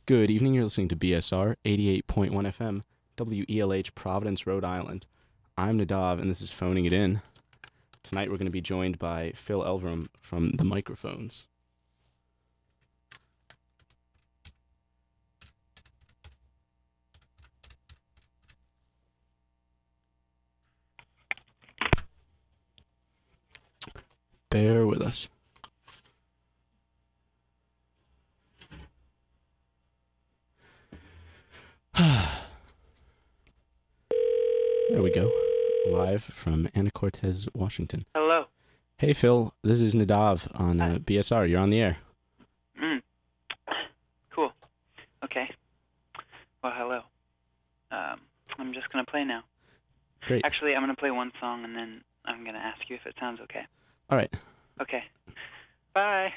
Good evening. You're listening to BSR 88.1 FM, WELH, Providence, Rhode Island. I'm Nadav, and this is Phoning It In. Tonight we're going to be joined by Phil Elverum from The Microphones. Bear with us. There we go. Live from Anacortes, Washington. Hello. Hey, Phil. This is Nadav on BSR. You're on the air. Cool. Okay. Well, hello. I'm just going to play now. Great. Actually, I'm going to play one song, and then I'm going to ask you if it sounds okay. All right. Okay. Bye.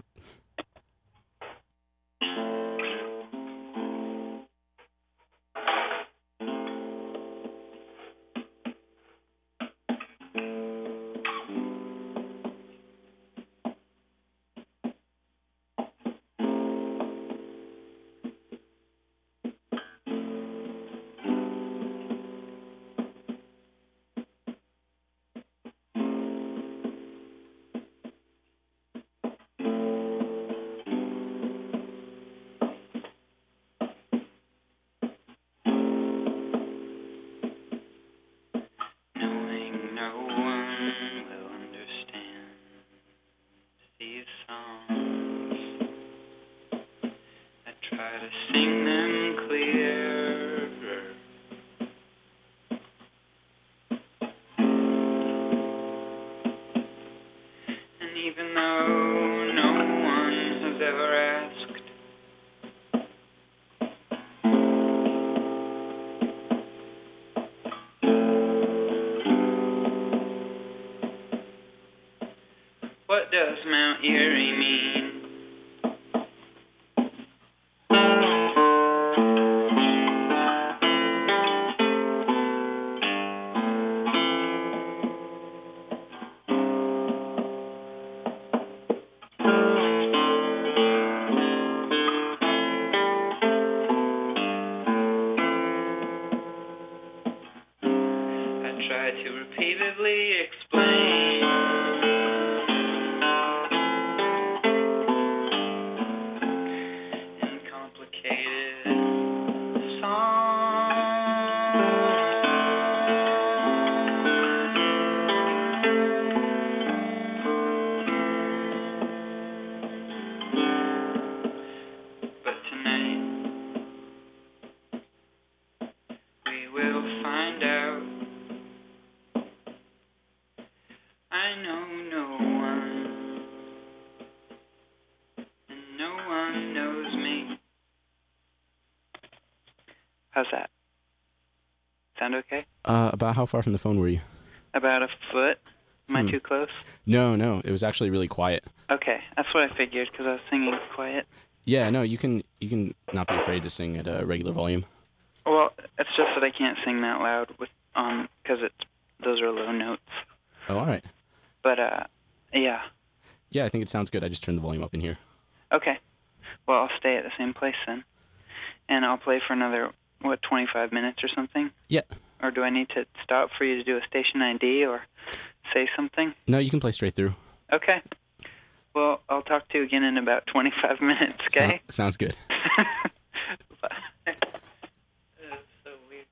What does Mount Erie mean? I try to repeatedly explain. How's that? Sound okay? About how far from the phone were you? About a foot. Am I too close? No. It was actually really quiet. Okay, that's what I figured because I was singing quiet. Yeah, no, you can not be afraid to sing at a regular volume. Well, it's just that I can't sing that loud because those are low notes. Oh, all right. But yeah. Yeah, I think it sounds good. I just turned the volume up in here. Okay. Well, I'll stay at the same place then, and I'll play for another 25 minutes or something? Yeah. Or do I need to stop for you to do a station ID or say something? No, you can play straight through. Okay. Well, I'll talk to you again in about 25 minutes, okay? Sounds good. Bye. That's so weird.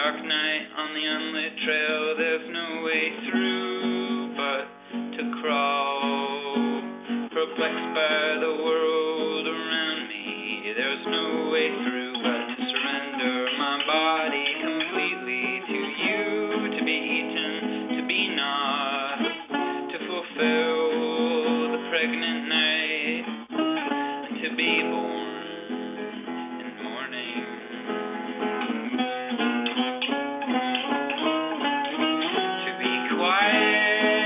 dark night on the unlit trail, there's no way through but to crawl. Perplexed by the world around me, there's no way through but to surrender my body completely to you, to be eaten, to be not, to fulfill the pregnant night, to be born in morning. To be quiet.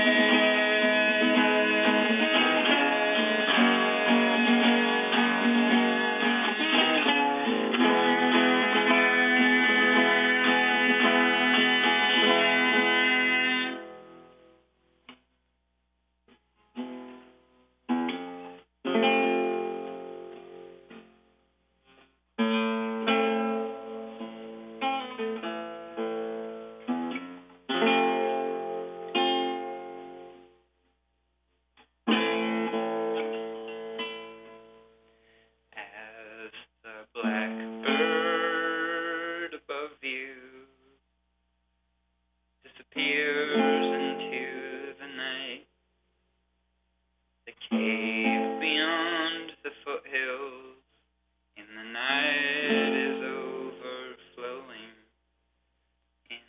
As the blackbird above you disappears into the night, the cave beyond the foothills in the night is overflowing in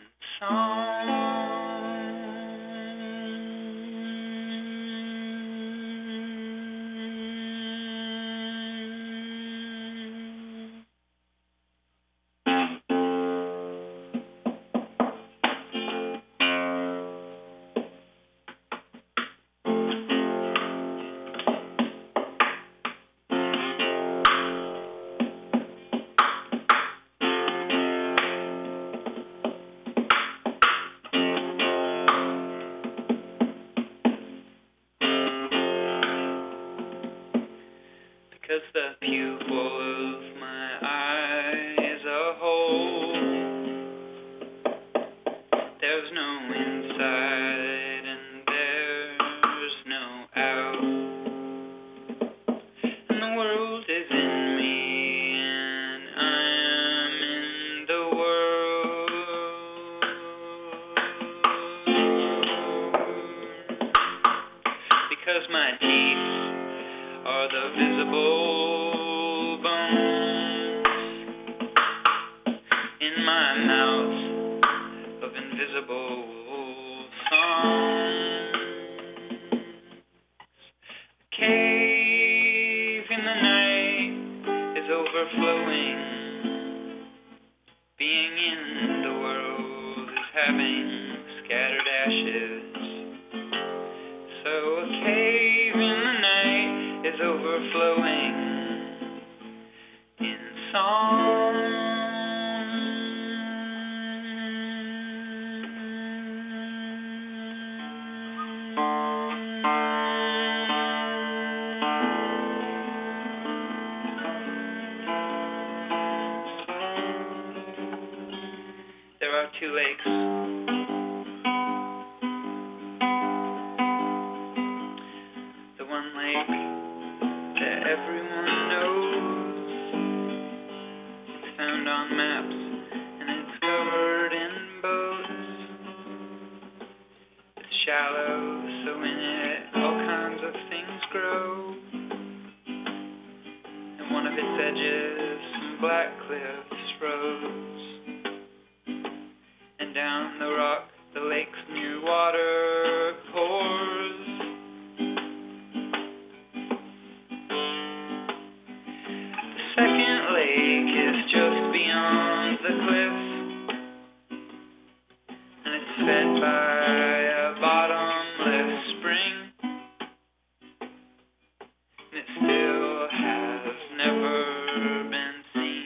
song. Because the pupil of my eye is a hole. There's no inside and there's no out. And the world is in me and I am in the world. Because my teeth are the visible bones in my mouth of invisible songs. A cave in the night is overflowing. Being in the world is having scattered ashes. So a cave in the night is overflowing in song. There are two lakes. The one lake that everyone knows. It's found on maps and it's covered in boats. It's shallow, so in it all kinds of things grow. And one of its edges, some black cliffs rose. And down the rock, the lake's new water pours. The second lake is just beyond the cliff, and it's fed by a bottomless spring, and it still has never been seen.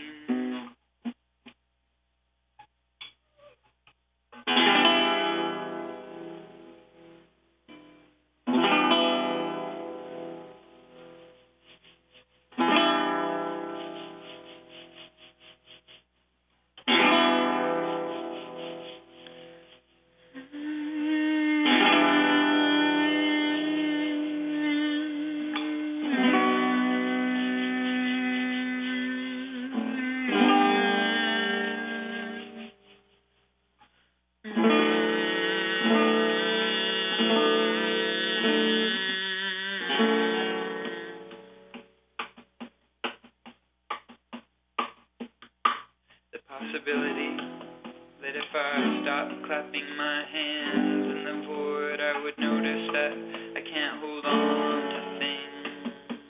possibility that if I stopped clapping my hands in the void, I would notice that I can't hold on to things.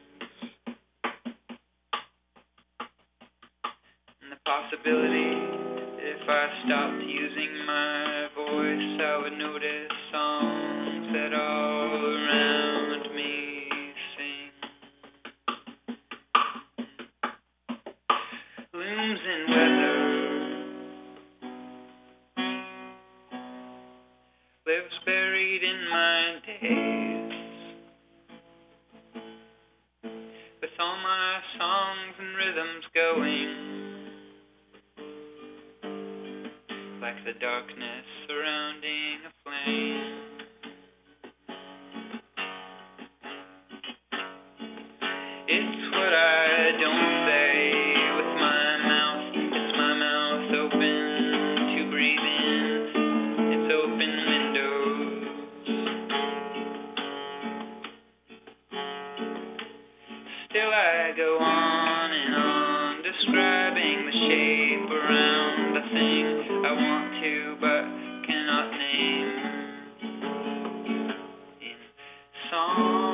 And the possibility that if I stopped using my voice, I would notice songs that all around me sing. Looms in weather, lives buried in my days, with all my songs and rhythms going, like the darkness surrounding a flame. It's what I don't say with my mouth. It's my mouth open to breathe in. It's open windows. Still I go on and on, describing the shape around the thing I want to but cannot name in song.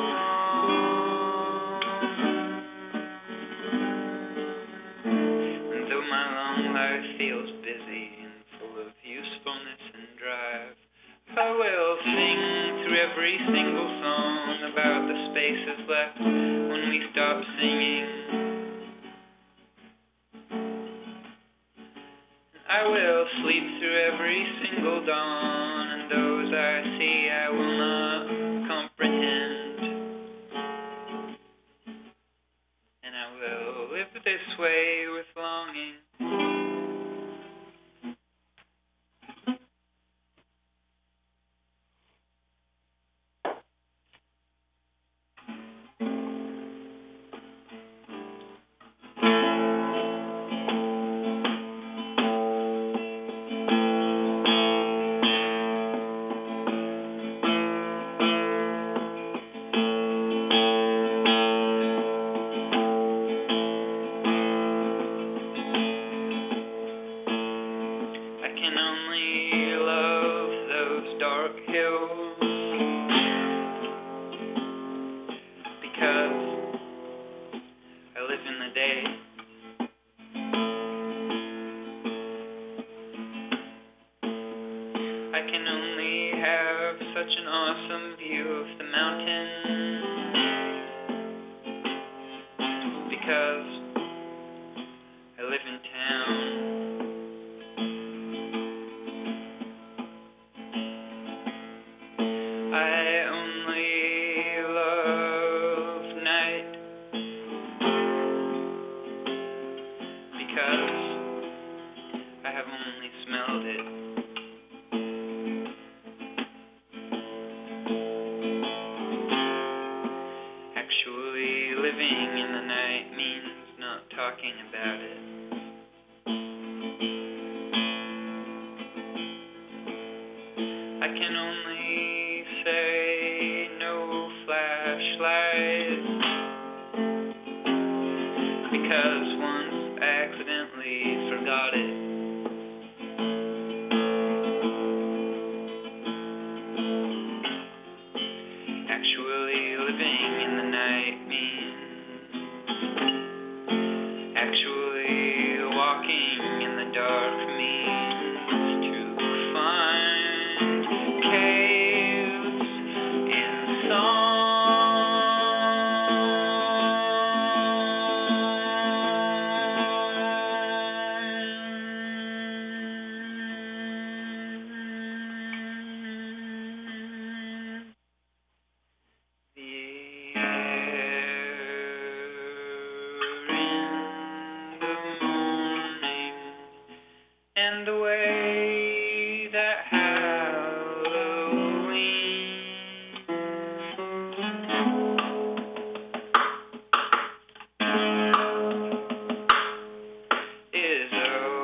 And though my long life feels busy and full of usefulness and drive, I will sing through every single song about the spaces left when we stop singing. I will sleep through every single dawn, and those I see I will not comprehend. And I will live this way with longing. I can only love those dark hills because I live in the day. I can only have such an awesome view of the mountain because I live in town. I only love night because I have only smelled it. Actually living in the night means not talking about it. I can only say no flashlights because once I accidentally forgot it. Actually living in the night means actually walking in the dark means to find caves in song. The air in the morning and the way that Halloween is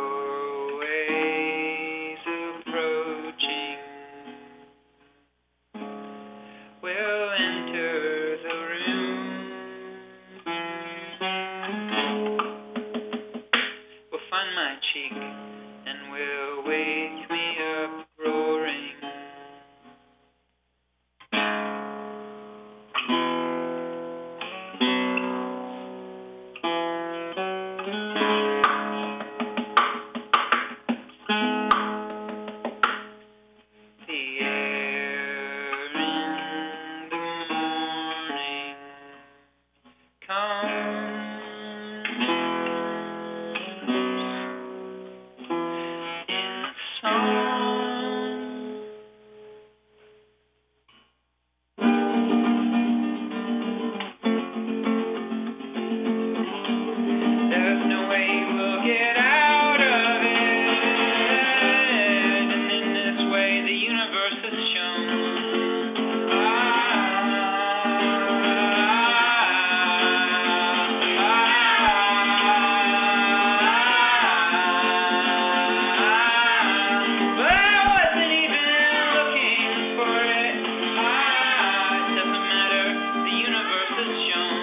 always approaching. We'll enter the room. We'll find my cheeks and will wake me up roaring. The air in the morning comes in song. There's no way we'll get out of it, and in this way the universe is shown. But I wasn't even looking for it. It doesn't matter, the universe is shown.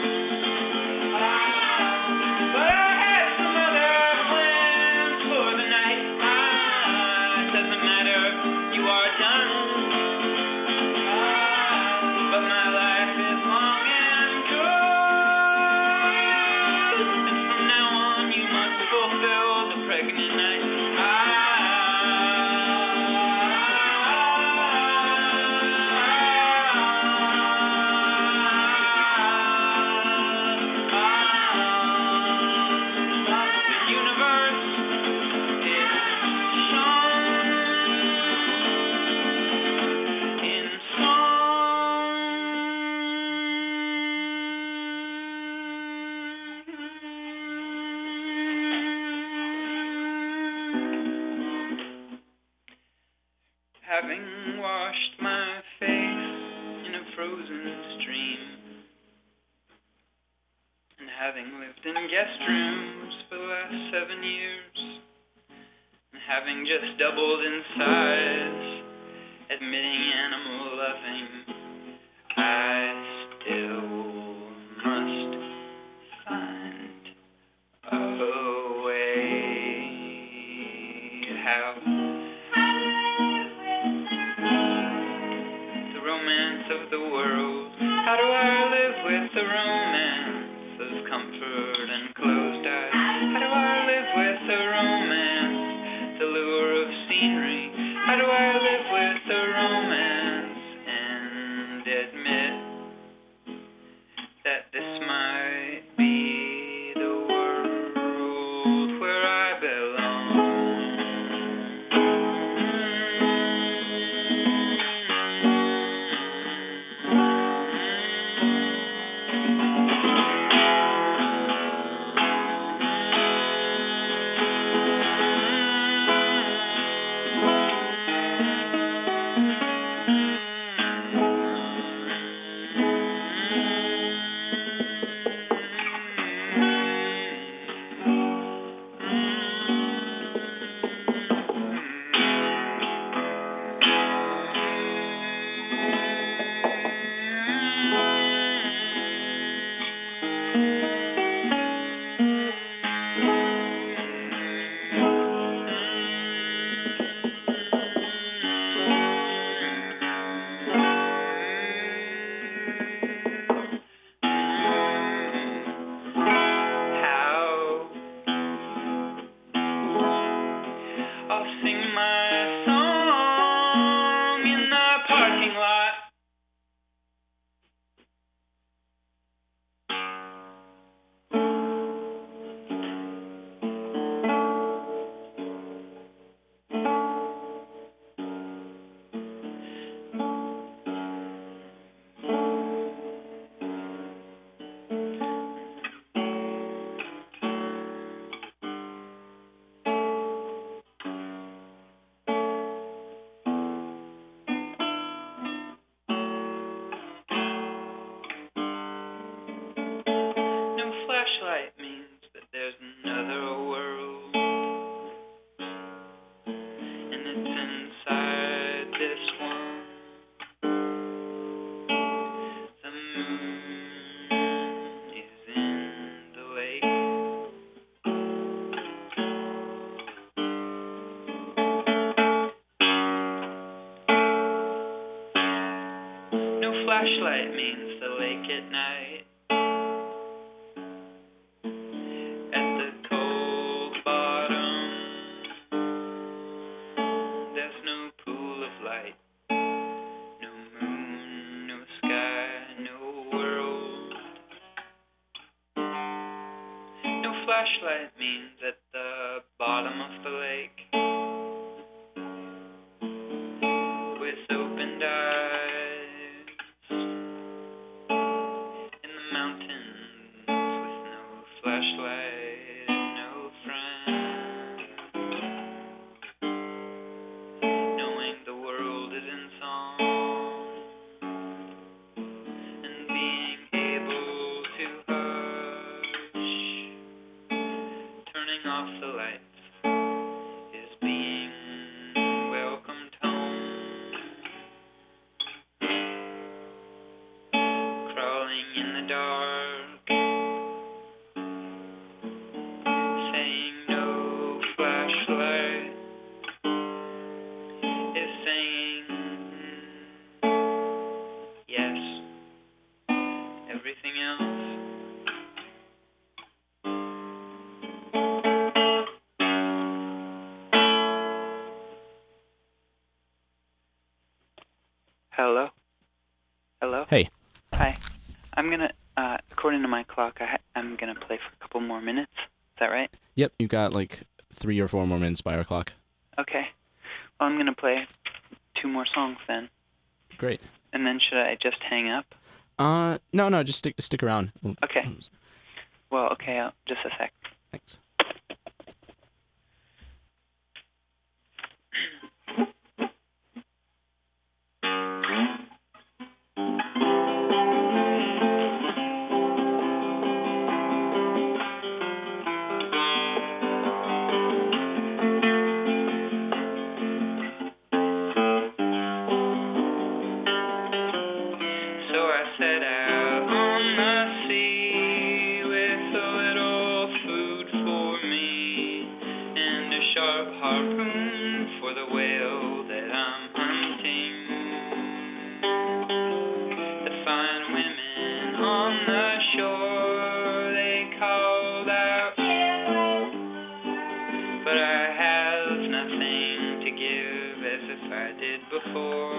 But I had some other plans for the night. It doesn't matter, you are done. But my life is long and good, and from now on you must fulfill the pregnant night. The universe is shown in song. Having washed my face in a frozen stream, and having lived in guest rooms for the last 7 years, and having just doubled in size, admitting animal loving, I still must find a way. How the romance of the world, how do I live with the romance of comfort and closed eyes? How do I live with the romance, the lure of scenery? How do I live with the romance and admit that this might be the world where I belong? flashlight means the lake at night. At the cold bottom, there's no pool of light. No moon, no sky, no world. No flashlight means at the bottom of the lake. With opened eyes, in the mountains with no flashlight and no friend, knowing the world is in song and being able to hush, turning off the lights is being welcomed home. Crawling in the dark, saying no flashlight, is saying yes, everything else. Hello? Hello? Hey. Hi. I'm gonna, according to my clock, I'm gonna play for a couple more minutes. Is that right? Yep, you've got like 3 or 4 more minutes by our clock. Okay. Well, I'm gonna play 2 more songs then. Great. And then should I just hang up? No, just stick around. Okay. Well, okay, just a sec. Thanks. So I set out on the sea with a little food for me and a sharp harpoon for the whale that I'm hunting. The fine women on the shore, they called out, but I have nothing to give as if I did before.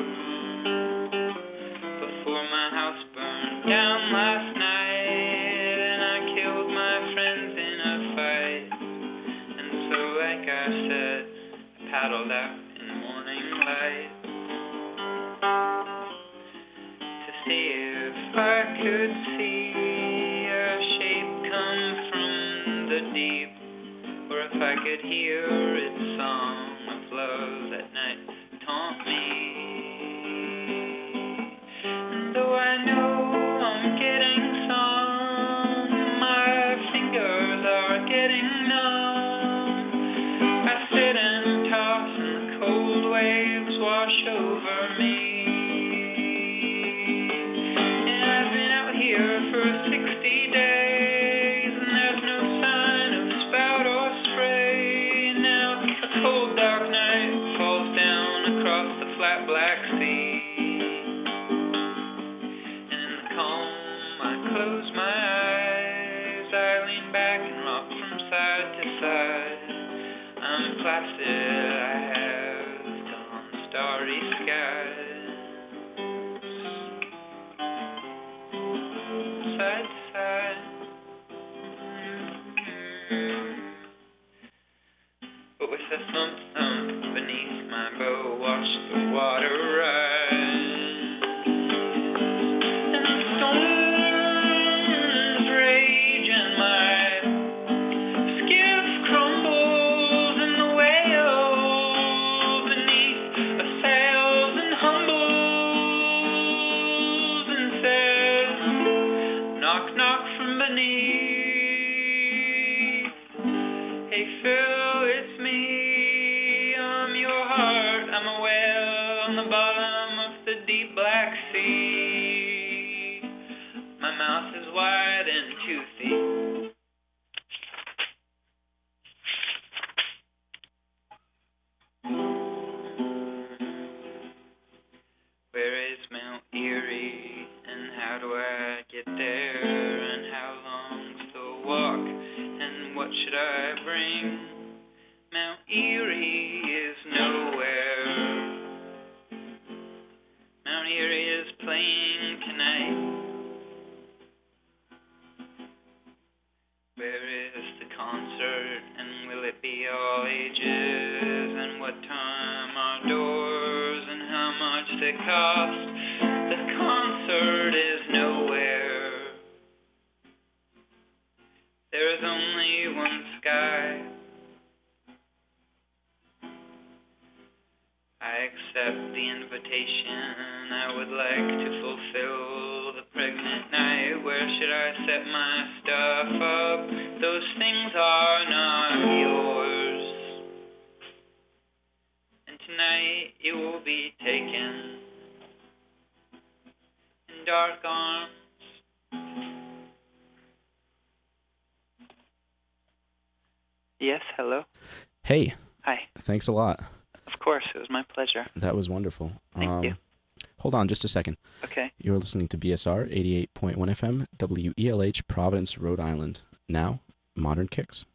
Before my house burned down last night and I killed my friends in a fight. And so, like I said, I paddled out in the morning light to see if I could see a shape come from the deep, or if I could hear its song of love at night taunt me. Though I know I'm getting some, my fingers are getting numb. I sit and toss and the cold waves wash over me. And I've been out here for 60 days and there's no sign of spout or spray. Now a cold dark night falls down across the flat black sea. Close my eyes, I lean back and rock from side to side. I'm placid, I have dawn starry skies. Side to side. But with a thump thump beneath my bow, watch the water rise. Hey Phil, it's me, I'm your heart, Erie is nowhere. Mount Erie is playing tonight. Where is the concert, and will it be all ages? And what time are doors, and how much they cost? The concert is nowhere. There is only one sky. I accept the invitation. I would like to fulfill the pregnant night. Where should I set my stuff up? Those things are not yours. And tonight it will be taken in dark arms. Yes, hello. Hey, Hi. thanks a lot. Of course, it was my pleasure. That was wonderful. Thank you. Hold on just a second. Okay. You're listening to BSR 88.1 FM, WELH, Providence, Rhode Island. Now, Modern Kicks.